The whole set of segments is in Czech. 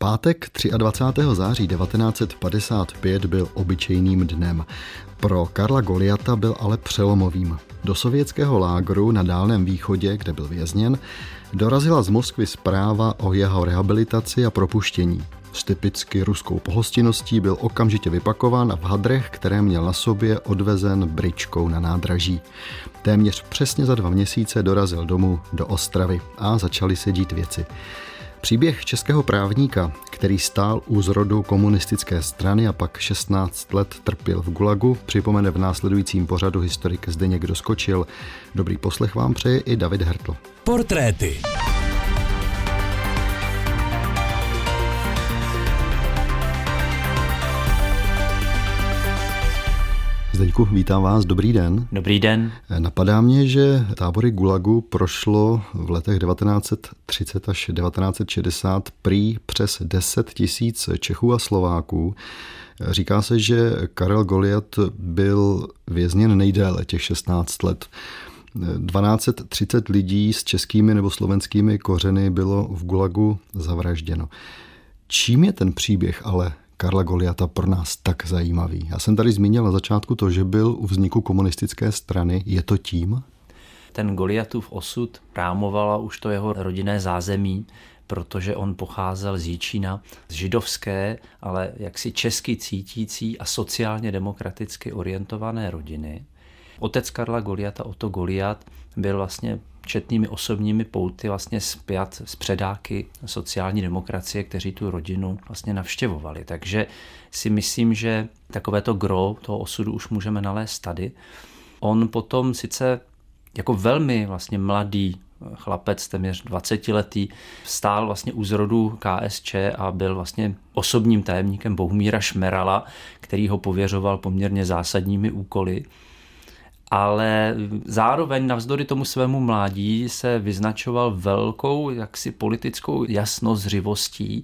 Pátek 23. září 1955 byl obyčejným dnem. Pro Karla Golijata byl ale přelomovým. Do sovětského lágru na Dálném východě, kde byl vězněn, dorazila z Moskvy zpráva o jeho rehabilitaci a propuštění. S typicky ruskou pohostinností byl okamžitě vypakován a v hadrech, které měl na sobě, odvezen bryčkou na nádraží. Téměř přesně za 2 měsíce dorazil domů do Ostravy a začaly se dít věci. Příběh českého právníka, který stál u zrodu komunistické strany a pak 16 let trpěl v gulagu, připomene v následujícím pořadu historik Zdeněk Doskočil. Dobrý poslech vám přeje i David Hertl. Portréty. Zdeňku, vítám vás, dobrý den. Dobrý den. Napadá mě, že tábory gulagu prošlo v letech 1930 až 1960 prý přes 10 000 Čechů a Slováků. Říká se, že Karel Golijat byl vězněn nejdéle, těch 16 let. 1230 lidí s českými nebo slovenskými kořeny bylo v gulagu zavražděno. Čím je ten příběh ale Karla Golijata pro nás tak zajímavý? Já jsem tady zmínil na začátku to, že byl u vzniku komunistické strany. Je to tím? Ten Golijatův osud rámovala už to jeho rodinné zázemí, protože on pocházel z Jičína, z židovské, ale jaksi česky cítící a sociálně demokraticky orientované rodiny. Otec Karla Golijata, Otto Golijat, byl vlastně četnými osobními pouty vlastně spjat s předáky sociální demokracie, kteří tu rodinu vlastně navštěvovali. Takže si myslím, že takovéto gro toho osudu už můžeme nalézt tady. On potom sice jako velmi vlastně mladý chlapec, téměř 20letý, stál vlastně u zrodu KSČ a byl vlastně osobním tajemníkem Bohumíra Šmerala, který ho pověřoval poměrně zásadními úkoly. Ale zároveň navzdory tomu svému mládí se vyznačoval velkou jaksi politickou jasnozřivostí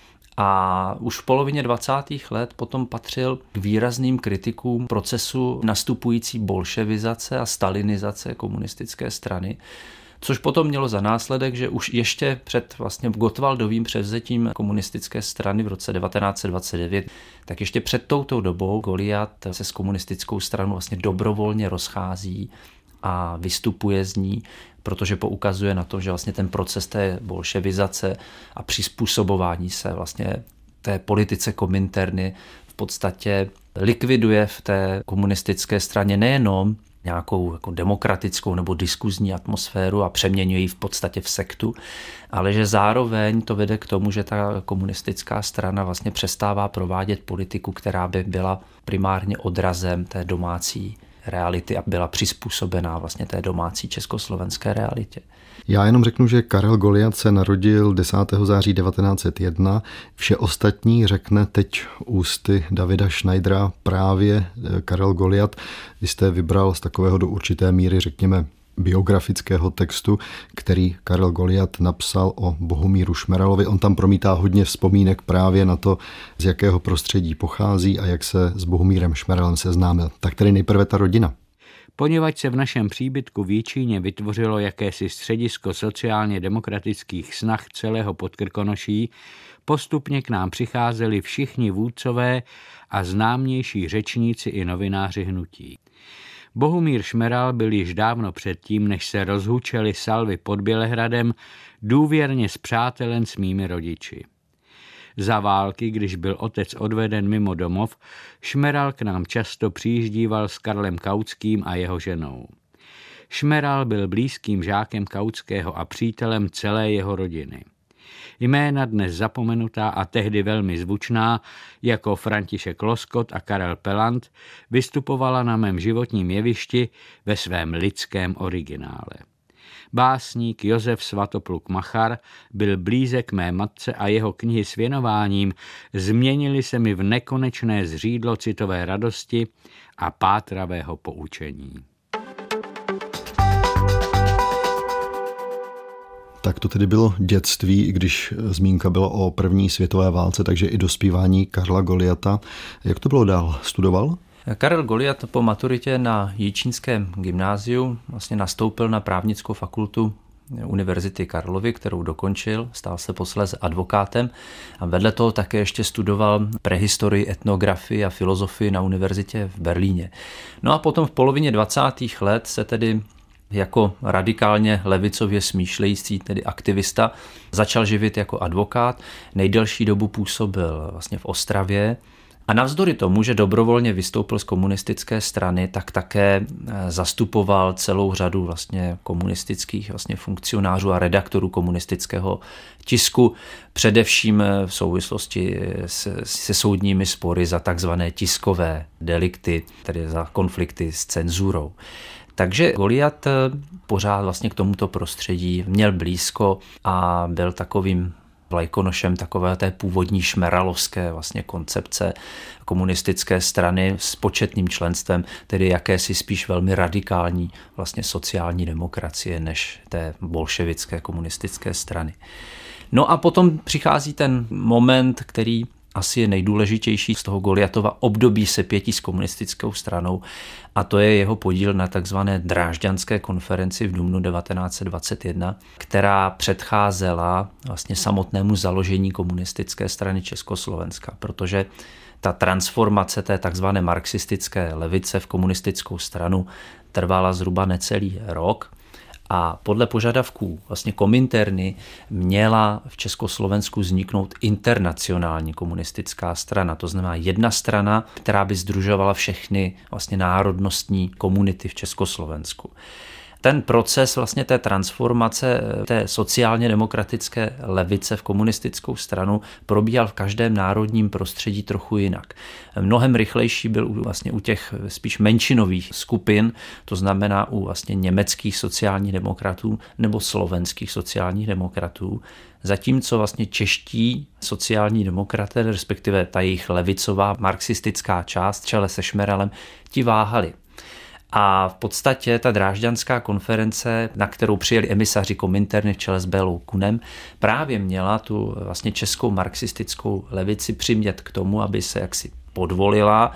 a už v polovině 20. let potom patřil k výrazným kritikům procesu nastupující bolševizace a stalinizace komunistické strany, což potom mělo za následek, že už ještě před vlastně Gottwaldovým převzetím komunistické strany v roce 1929, tak ještě před touto dobou Golijat se s komunistickou stranou vlastně dobrovolně rozchází a vystupuje z ní, protože poukazuje na to, že vlastně ten proces té bolševizace a přizpůsobování se vlastně té politice Kominterny v podstatě likviduje v té komunistické straně nejenom nějakou jako demokratickou nebo diskuzní atmosféru a přeměňuje ji v podstatě v sektu, ale že zároveň to vede k tomu, že ta komunistická strana vlastně přestává provádět politiku, která by byla primárně odrazem té domácí reality a byla přizpůsobená vlastně té domácí československé realitě. Já jenom řeknu, že Karel Golijat se narodil 10. září 1901. Vše ostatní řekne teď ústy Davida Schneidera právě Karel Golijat. Vy jste vybral z takového do určité míry, řekněme, biografického textu, který Karel Golijat napsal o Bohumíru Šmeralovi. On tam promítá hodně vzpomínek právě na to, z jakého prostředí pochází a jak se s Bohumírem Šmeralem seznámil. Tak tedy nejprve ta rodina. Poněvadž se v našem příbytku v Jičíně vytvořilo jakési středisko sociálně demokratických snah celého Podkrkonoší, postupně k nám přicházeli všichni vůdcové a známější řečníci i novináři hnutí. Bohumír Šmeral byl již dávno předtím, než se rozhučely salvy pod Bělehradem, důvěrně spřátelen s mými rodiči. Za války, když byl otec odveden mimo domov, Šmeral k nám často přijíždíval s Karlem Kautským a jeho ženou. Šmeral byl blízkým žákem Kautského a přítelem celé jeho rodiny. Jména dnes zapomenutá a tehdy velmi zvučná, jako František Loskot a Karel Pelant, vystupovala na mém životním jevišti ve svém lidském originále. Básník Josef Svatopluk Machar byl blízek mé matce a jeho knihy s věnováním změnily se mi v nekonečné zřídlo citové radosti a pátravého poučení. Tak to tedy bylo dětství, i když zmínka byla o první světové válce, takže i dospívání Karla Golijata. Jak to bylo dál? Studoval? Karel Golijat po maturitě na Jičínském gymnáziu vlastně nastoupil na právnickou fakultu Univerzity Karlovy, kterou dokončil, stal se posléze advokátem a vedle toho také ještě studoval prehistorii, etnografii a filozofii na univerzitě v Berlíně. No a potom v polovině 20. let se tedy jako radikálně levicově smýšlející, tedy aktivista, začal živit jako advokát. Nejdelší dobu působil vlastně v Ostravě. A navzdory tomu, že dobrovolně vystoupil z komunistické strany, tak také zastupoval celou řadu vlastně komunistických vlastně funkcionářů a redaktorů komunistického tisku, především v souvislosti se soudními spory za takzvané tiskové delikty, tedy za konflikty s cenzurou. Takže Goliat pořád vlastně k tomuto prostředí měl blízko a byl takovým vlajkonošem takové té původní šmeralovské vlastně koncepce komunistické strany s početným členstvem, tedy jakési spíš velmi radikální vlastně sociální demokracie než té bolševické komunistické strany. No a potom přichází ten moment, který asi je nejdůležitější z toho Goliatova období sepětí s komunistickou stranou, a to je jeho podíl na takzvané Drážďanské konferenci v dubnu 1921, která předcházela vlastně samotnému založení komunistické strany Československa, protože ta transformace té takzvané marxistické levice v komunistickou stranu trvala zhruba necelý rok. A podle požadavků vlastně Kominterny měla v Československu vzniknout internacionální komunistická strana. To znamená jedna strana, která by sdružovala všechny vlastně národnostní komunity v Československu. Ten proces vlastně té transformace té sociálně demokratické levice v komunistickou stranu probíhal v každém národním prostředí trochu jinak. Mnohem rychlejší byl vlastně u těch spíš menšinových skupin, to znamená u vlastně německých sociálních demokratů nebo slovenských sociálních demokratů, zatímco vlastně čeští sociální demokraté, respektive ta jejich levicová marxistická část v čele se Šmeralem, ti váhali. A v podstatě ta Drážďanská konference, na kterou přijeli emisaři Kominterny v čele s Bélou Kunem, právě měla tu vlastně českou marxistickou levici přimět k tomu, aby se jaksi podvolila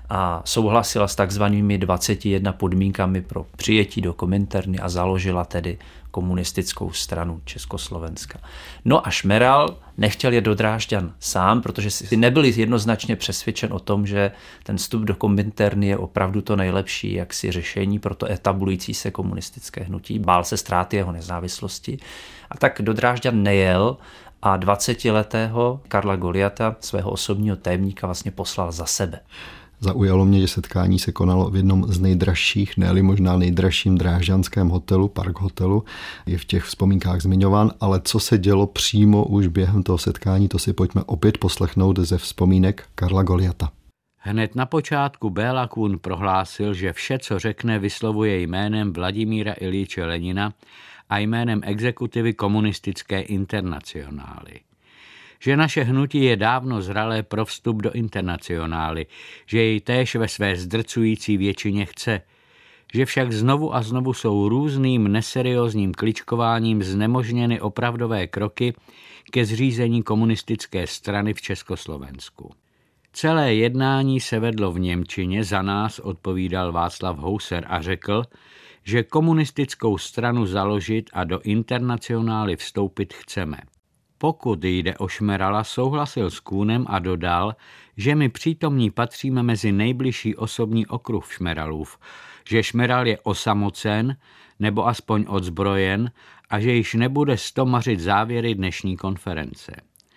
a souhlasila s takzvanými 21 podmínkami pro přijetí do Kominterny a založila tedy komunistickou stranu Československa. No a Šmeral nechtěl jít do Drážďan sám, protože si nebyl jednoznačně přesvědčen o tom, že ten vstup do Kominterny je opravdu to nejlepší jaksi řešení pro to etablující se komunistické hnutí. Bál se ztráty jeho nezávislosti a tak do Drážďan nejel a 20letého Karla Goliata, svého osobního tajemníka, vlastně poslal za sebe. Zaujalo mě, že setkání se konalo v jednom z nejdražších, ne-li možná nejdražším drážďanském hotelu, Park hotelu, je v těch vzpomínkách zmiňován, ale co se dělo přímo už během toho setkání, to si pojďme opět poslechnout ze vzpomínek Karla Goliata. Hned na počátku Béla Kun prohlásil, že vše, co řekne, vyslovuje jménem Vladimíra Iljiče Lenina a jménem exekutivy komunistické internacionály. Že naše hnutí je dávno zralé pro vstup do internacionály, že jej též ve své zdrcující většině chce, že však znovu a znovu jsou různým neseriózním kličkováním znemožněny opravdové kroky ke zřízení komunistické strany v Československu. Celé jednání se vedlo v němčině, za nás odpovídal Václav Houser a řekl, že komunistickou stranu založit a do internacionály vstoupit chceme. Pokud jde o Šmerala, souhlasil s Kuhnem a dodal, že my přítomní patříme mezi nejbližší osobní okruh Šmeralův, že Šmeral je osamocen nebo aspoň odzbrojen a že již nebude stomařit závěry dnešní konference.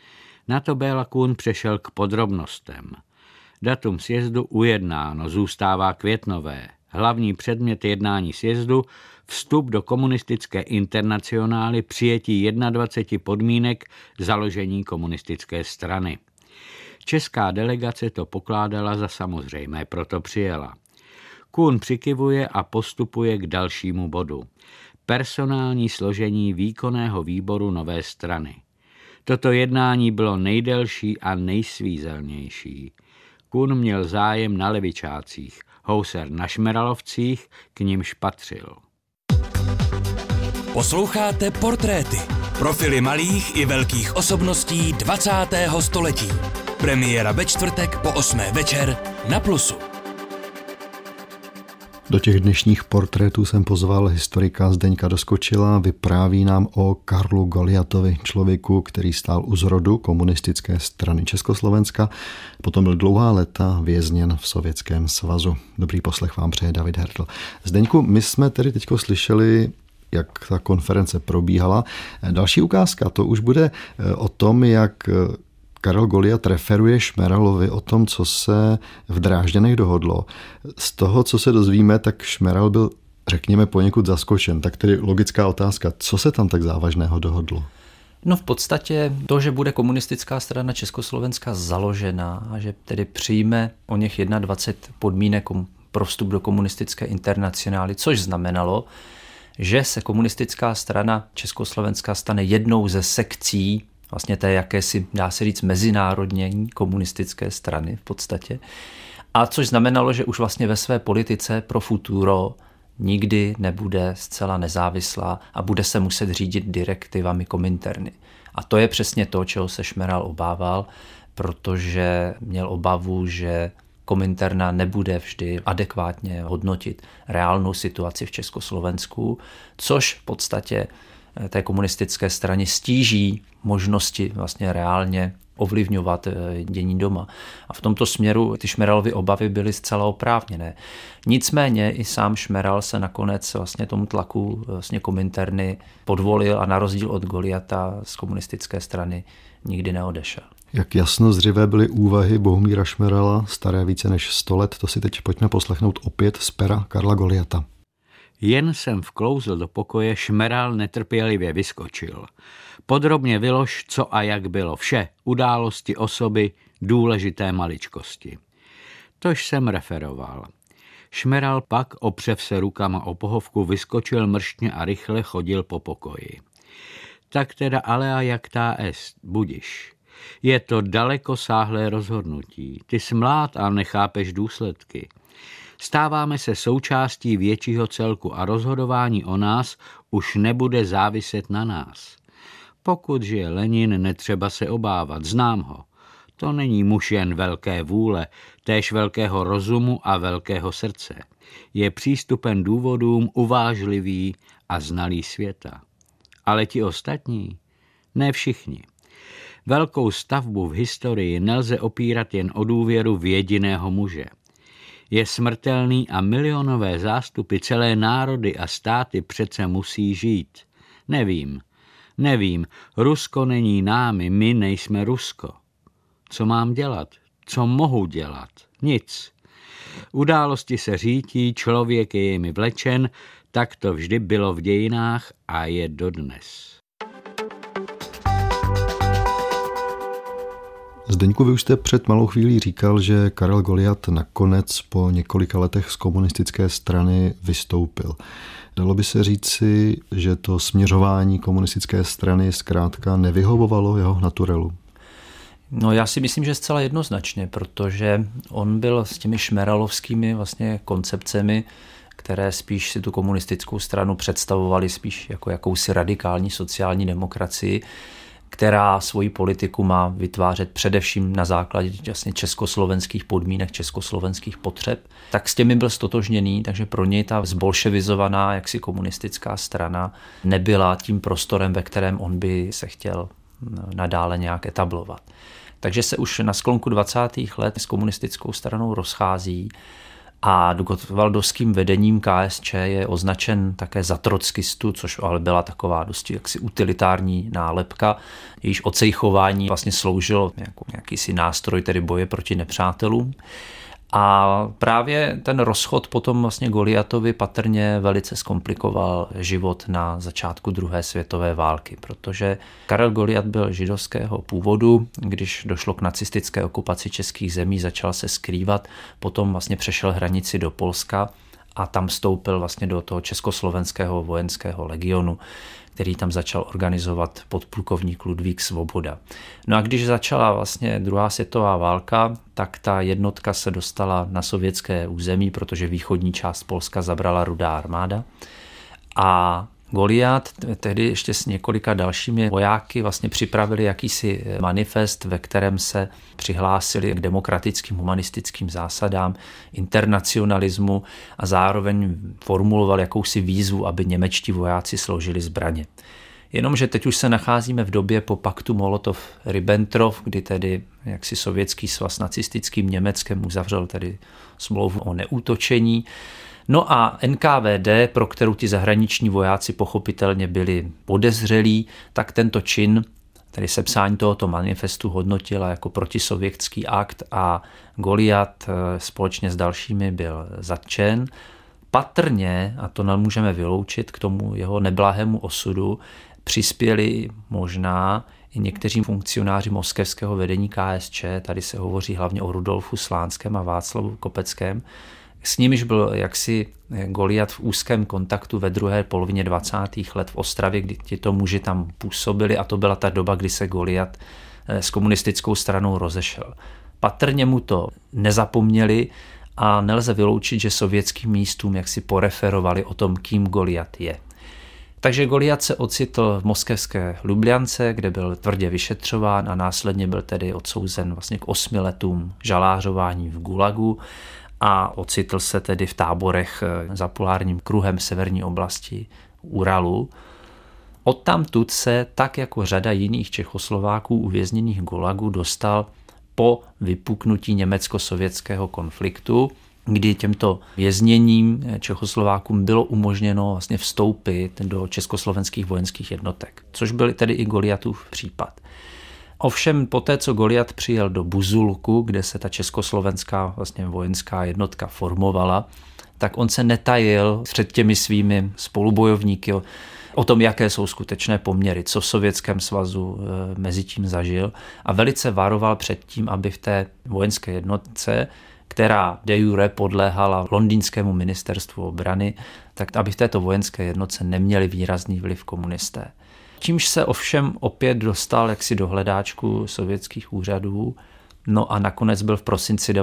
Na to Béla Kun přešel k podrobnostem. Datum sjezdu ujednáno, zůstává květnové. Hlavní předmět jednání sjezdu vstup do komunistické internacionály, přijetí 21 podmínek založení komunistické strany. Česká delegace to pokládala za samozřejmé, proto přijela. Kuhn přikyvuje a postupuje k dalšímu bodu. Personální složení výkonného výboru nové strany. Toto jednání bylo nejdelší a nejsvízelnější. Kuhn měl zájem na levičácích, Houser na šmeralovcích, k nimž patřil. Posloucháte Portréty. Profily malých i velkých osobností 20. století. Premiéra ve čtvrtek po 8. večer na Plusu. Do těch dnešních portrétů jsem pozval historika Zdeňka Doskočila. Vypráví nám o Karlu Goliatovi, člověku, který stál u zrodu komunistické strany Československa. Potom byl dlouhá léta vězněn v Sovětském svazu. Dobrý poslech vám přeje David Hertl. Zdeňku, my jsme tedy teďko slyšeli, jak ta konference probíhala. Další ukázka, to už bude o tom, jak Karel Goliat referuje Šmeralovi o tom, co se v Drážďanech dohodlo. Z toho, co se dozvíme, tak Šmeral byl, řekněme, poněkud zaskočen. Tak tedy logická otázka, co se tam tak závažného dohodlo? No v podstatě to, že bude komunistická strana Československa založena a že tedy přijme o něch 21 podmínek pro vstup do komunistické internacionály, což znamenalo, že se komunistická strana Československa stane jednou ze sekcí vlastně té jakési, dá se říct, mezinárodní komunistické strany v podstatě. A což znamenalo, že už vlastně ve své politice pro futuro nikdy nebude zcela nezávislá a bude se muset řídit direktivami Kominterny. A to je přesně to, čeho se Šmeral obával, protože měl obavu, že Kominterna nebude vždy adekvátně hodnotit reálnou situaci v Československu, což v podstatě té komunistické straně stíží možnosti vlastně reálně ovlivňovat dění doma. A v tomto směru ty Šmeralovy obavy byly zcela oprávněné. Nicméně i sám Šmeral se nakonec vlastně tomu tlaku vlastně Kominterny podvolil a na rozdíl od Goliata z komunistické strany nikdy neodešel. Jak jasno zřivé byly úvahy Bohumíra Šmerala, staré více než 100 let, to si teď pojďme poslechnout opět z pera Karla Goliata. Jen jsem vklouzl do pokoje, Šmeral netrpělivě vyskočil. Podrobně vylož, co a jak bylo vše, události, osoby, důležité maličkosti. Tož jsem referoval. Šmeral pak, opřev se rukama o pohovku, vyskočil mrštně a rychle chodil po pokoji. Tak teda alea jacta est, budiš. Je to dalekosáhlé rozhodnutí. Ty jsi mlád a nechápeš důsledky. Stáváme se součástí většího celku a rozhodování o nás už nebude záviset na nás. Pokud žije Lenin, netřeba se obávat, znám ho. To není muž jen velké vůle, též velkého rozumu a velkého srdce. Je přístupen důvodům uvážlivý a znalý světa. Ale ti ostatní? Ne všichni. Velkou stavbu v historii nelze opírat jen o důvěru v jediného muže. Je smrtelný a milionové zástupy, celé národy a státy přece musí žít. Nevím, Rusko není námi, my nejsme Rusko. Co mám dělat? Co mohu dělat? Nic. Události se řítí, člověk je jimi vlečen, tak to vždy bylo v dějinách a je dodnes. Zdeňku, vy už jste před malou chvílí říkal, že Karel Goliat nakonec po několika letech z komunistické strany vystoupil. Dalo by se říci, že to směřování komunistické strany zkrátka nevyhovovalo jeho naturelu? No já si myslím, že zcela jednoznačně, protože on byl s těmi šmeralovskými vlastně koncepcemi, které spíš si tu komunistickou stranu představovaly spíš jako jakousi radikální sociální demokracii, která svoji politiku má vytvářet především na základě vlastně československých podmínek, československých potřeb, tak s těmi byl stotožněný, takže pro něj ta zbolševizovaná jaksi komunistická strana nebyla tím prostorem, ve kterém on by se chtěl nadále nějak etablovat. Takže se už na sklonku 20. let s komunistickou stranou rozchází a gotwaldovským vedením KSČ je označen také za trockistu, což ale byla taková dosti jaksi utilitární nálepka, jejíž ocejchování vlastně sloužilo jako jakýsi nástroj tedy boje proti nepřátelům. A právě ten rozchod potom vlastně Goliatovi patrně velice zkomplikoval život na začátku druhé světové války, protože Karel Goliat byl židovského původu, když došlo k nacistické okupaci českých zemí, začal se skrývat, potom vlastně přešel hranici do Polska a tam vstoupil vlastně do toho československého vojenského legionu, který tam začal organizovat podplukovník Ludvík Svoboda. No a když začala vlastně druhá světová válka, tak ta jednotka se dostala na sovětské území, protože východní část Polska zabrala Rudá armáda. A Goliát tehdy ještě s několika dalšími vojáky vlastně připravili jakýsi manifest, ve kterém se přihlásili k demokratickým humanistickým zásadám, internacionalismu a zároveň formuloval jakousi výzvu, aby němečtí vojáci složili zbraně. Jenomže teď už se nacházíme v době po paktu Molotov-Ribbentrop, kdy tedy jaksi Sovětský svaz nacistickým Německem uzavřel tedy smlouvu o neútočení. No a NKVD, pro kterou ti zahraniční vojáci pochopitelně byli podezřelí, tak tento čin, tedy sepsání tohoto manifestu, hodnotila jako protisovětský akt a Goliat společně s dalšími byl zatčen. Patrně, a to nemůžeme vyloučit, k tomu jeho neblahému osudu přispěli možná i někteří funkcionáři moskevského vedení KSČ, tady se hovoří hlavně o Rudolfu Slánském a Václavu Kopeckém, s nimiž byl jaksi Goliat v úzkém kontaktu ve druhé polovině 20. let v Ostravě, kdy tito muži tam působili a to byla ta doba, kdy se Goliat s komunistickou stranou rozešel. Patrně mu to nezapomněli a nelze vyloučit, že sovětským místům jaksi poreferovali o tom, kým Goliat je. Takže Goliat se ocitl v moskevské Lublance, kde byl tvrdě vyšetřován a následně byl tedy odsouzen vlastně k 8 letům žalářování v Gulagu a ocitl se tedy v táborech za polárním kruhem severní oblasti Uralu. Odtamtud se, tak jako řada jiných Čechoslováků uvězněných v Gulagu, dostal po vypuknutí německo-sovětského konfliktu, kdy těmto vězněním Čechoslovákům bylo umožněno vlastně vstoupit do československých vojenských jednotek, což byl tedy i Goliatův případ. Ovšem poté, co Goliat přijel do Buzulku, kde se ta československá vlastně vojenská jednotka formovala, tak on se netajil před těmi svými spolubojovníky o tom, jaké jsou skutečné poměry, co v Sovětském svazu mezi tím zažil a velice varoval před tím, aby v té vojenské jednotce, která de jure podléhala londýnskému ministerstvu obrany, tak aby v této vojenské jednotce neměli výrazný vliv komunisté. Čímž se ovšem opět dostal jaksi do hledáčku sovětských úřadů, no a nakonec byl v prosinci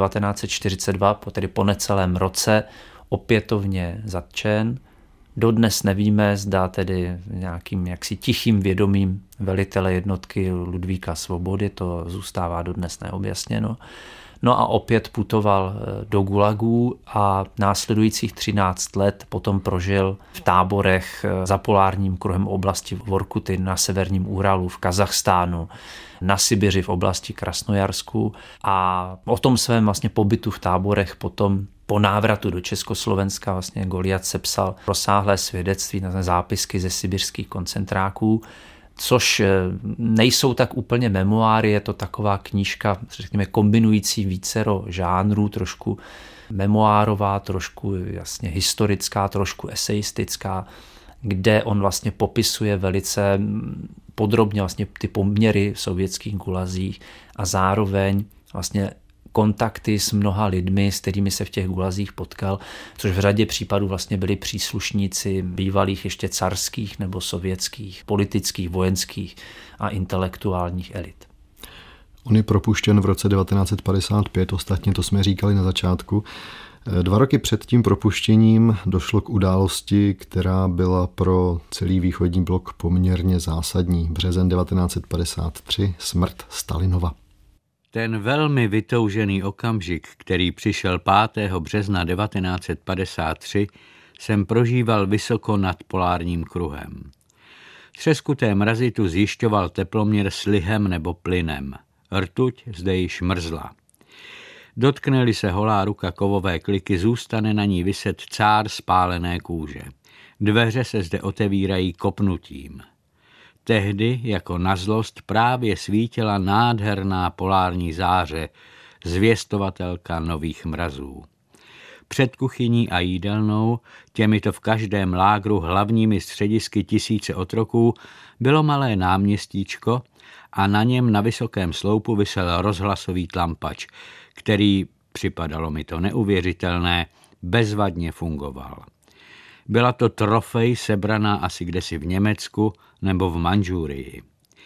1942, tedy po necelém roce, opětovně zatčen. Dodnes nevíme, zda tedy nějakým jaksi tichým vědomím velitele jednotky Ludvíka Svobody, to zůstává dodnes neobjasněno. No a opět putoval do Gulagů a následujících 13 let potom prožil v táborech za polárním kruhem oblasti Vorkuty na severním Uralu, v Kazachstánu, na Sibiři v oblasti Krasnojarsku a o tom svém vlastně pobytu v táborech potom po návratu do Československa vlastně Goliat sepsal rozsáhlé svědectví na zápisky ze sibiřských koncentráků, což nejsou tak úplně memoáry, je to taková knížka, řekněme, kombinující vícero žánrů, trošku memoárová, trošku jasně historická, trošku eseistická, kde on vlastně popisuje velice podrobně vlastně ty poměry v sovětských gulazích a zároveň vlastně kontakty s mnoha lidmi, s kterými se v těch gulazích potkal, což v řadě případů vlastně byli příslušníci bývalých ještě carských nebo sovětských, politických, vojenských a intelektuálních elit. On je propuštěn v roce 1955, ostatně to jsme říkali na začátku. 2 roky před tím propuštěním došlo k události, která byla pro celý východní blok poměrně zásadní. Březen 1953, smrt Stalinova. Ten velmi vytoužený okamžik, který přišel 5. března 1953, jsem prožíval vysoko nad polárním kruhem. Třeskuté mrazy tu zjišťoval teploměr s lihem nebo plynem. Rtuť zde již mrzla. Dotkne-li se holá ruka kovové kliky, zůstane na ní viset cár spálené kůže. Dveře se zde otevírají kopnutím. Tehdy, jako na zlost, právě svítila nádherná polární záře, zvěstovatelka nových mrazů. Před kuchyní a jídelnou, těmito v každém lágru hlavními středisky tisíce otroků, bylo malé náměstíčko a na něm na vysokém sloupu visel rozhlasový tlampač, který, připadalo mi to neuvěřitelné, bezvadně fungoval. Byla to trofej sebraná asi kdesi v Německu nebo v Mandžurii.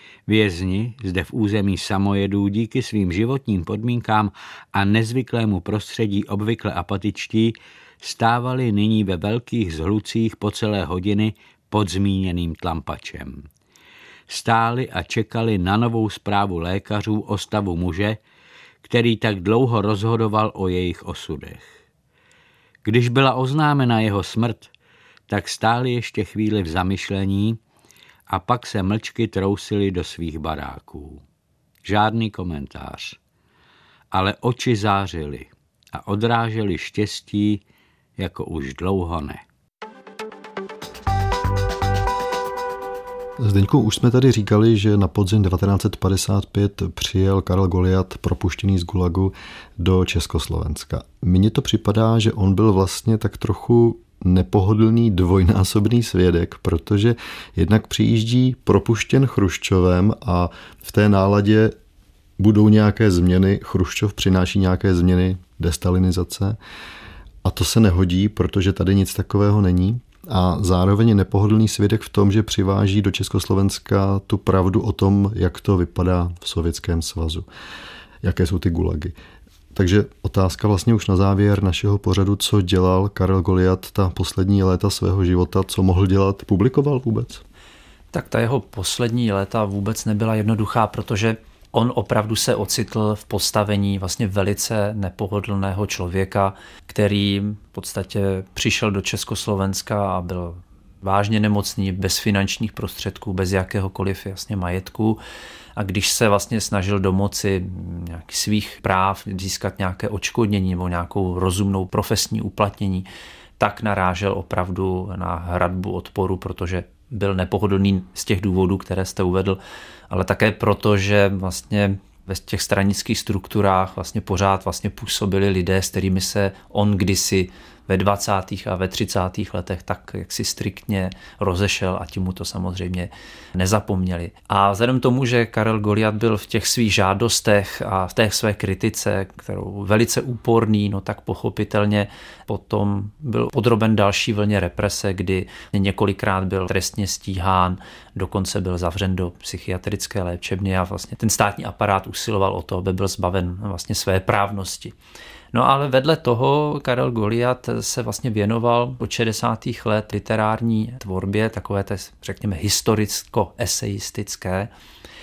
Vězni zde v území samojedů díky svým životním podmínkám a nezvyklému prostředí obvykle apatičtí stávali nyní ve velkých zhlucích po celé hodiny pod zmíněným tlampačem. Stáli a čekali na novou zprávu lékařů o stavu muže, který tak dlouho rozhodoval o jejich osudech. Když byla oznámena jeho smrt, tak stáli ještě chvíli v zamyšlení a pak se mlčky trousili do svých baráků. Žádný komentář, ale oči zářily a odrážely štěstí, jako už dlouho ne. Zdeňku, už jsme tady říkali, že na podzim 1955 přijel Karel Golijat, propuštěný z Gulagu, do Československa. Mně to připadá, že on byl vlastně tak trochu nepohodlný dvojnásobný svědek, protože jednak přijíždí propuštěn Chruščovem a v té náladě budou nějaké změny, Chruščov přináší nějaké změny, destalinizace a to se nehodí, protože tady nic takového není. A zároveň je nepohodlný svědek v tom, že přiváží do Československa tu pravdu o tom, jak to vypadá v Sovětském svazu, jaké jsou ty gulagy. Takže otázka vlastně už na závěr našeho pořadu, co dělal Karel Golijat ta poslední léta svého života, co mohl dělat, publikoval vůbec? Tak ta jeho poslední léta vůbec nebyla jednoduchá, protože on opravdu se ocitl v postavení vlastně velice nepohodlného člověka, který v podstatě přišel do Československa a byl vážně nemocný, bez finančních prostředků, bez jakéhokoliv jasně majetku. A když se vlastně snažil domoci nějakých svých práv, získat nějaké odškodnění nebo nějakou rozumnou profesní uplatnění, tak narážel opravdu na hradbu odporu, protože byl nepohodlný z těch důvodů, které jste uvedl, ale také proto, že vlastně ve těch stranických strukturách vlastně pořád vlastně působili lidé, s kterými se on kdysi ve 20. a ve 30. letech tak jaksi striktně rozešel a ti mu to samozřejmě nezapomněli. A vzhledem tomu, že Karel Golijat byl v těch svých žádostech a v té své kritice, kterou velice úporný, no tak pochopitelně potom byl podroben další vlně represe, kdy několikrát byl trestně stíhán, dokonce byl zavřen do psychiatrické léčebny a vlastně ten státní aparát usiloval o to, aby byl zbaven vlastně své právnosti. No ale vedle toho Karel Golijat se vlastně věnoval od 60. let literární tvorbě, takové té, řekněme, historicko-eseistické.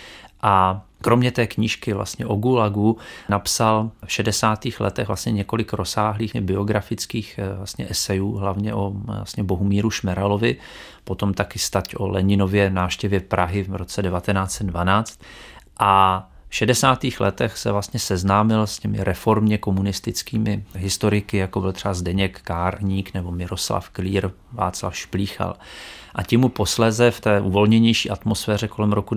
A kromě té knížky vlastně o Gulagu napsal v 60. letech vlastně několik rozsáhlých biografických vlastně esejů, hlavně o vlastně Bohumíru Šmeralovi, potom taky stať o Leninově návštěvě Prahy v roce 1912 a v 60. letech se vlastně seznámil s těmi reformně komunistickými historiky, jako byl třeba Zdeněk Kárník nebo Miroslav Klír, Václav Šplíchal. A tím mu posléze v té uvolněnější atmosféře kolem roku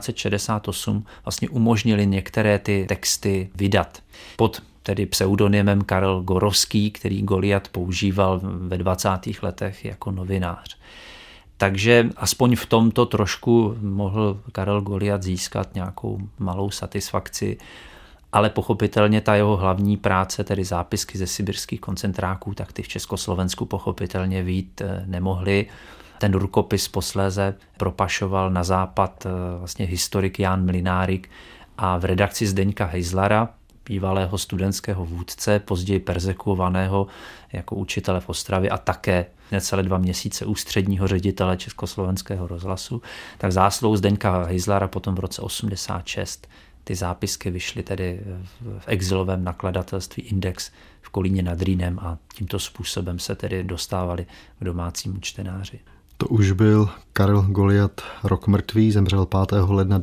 1968 vlastně umožnili některé ty texty vydat pod tedy pseudonymem Karel Gorovský, který Golijat používal ve 20. letech jako novinář. Takže aspoň v tomto trošku mohl Karel Golijat získat nějakou malou satisfakci, ale pochopitelně ta jeho hlavní práce, tedy zápisky ze sibirských koncentráků, tak ty v Československu pochopitelně vyjít nemohly. Ten rukopis posléze propašoval na západ vlastně historik Jan Mlynárik a v redakci Zdeňka Hejzlara, bývalého studentského vůdce, později perzekuovaného jako učitele v Ostravě a také necelé 2 měsíce ústředního ředitele Československého rozhlasu, tak zásluhou Zdeňka Hejzlara potom v roce 86 ty zápisky vyšly tedy v exilovém nakladatelství Index v Kolíně nad Rýnem a tímto způsobem se tedy dostávali k domácímu čtenáři. To už byl Karel Golijat, rok mrtvý, zemřel 5. ledna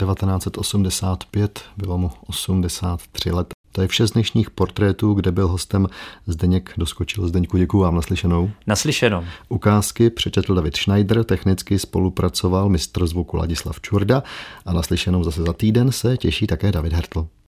1985, bylo mu 83 let. To je vše z dnešních portrétů, kde byl hostem Zdeněk Doskočil. Zdeňku, děkuju vám, naslyšenou. Naslyšenou. Ukázky přečetl David Schneider, technicky spolupracoval mistr zvuku Ladislav Čurda a naslyšenou zase za týden se těší také David Hertl.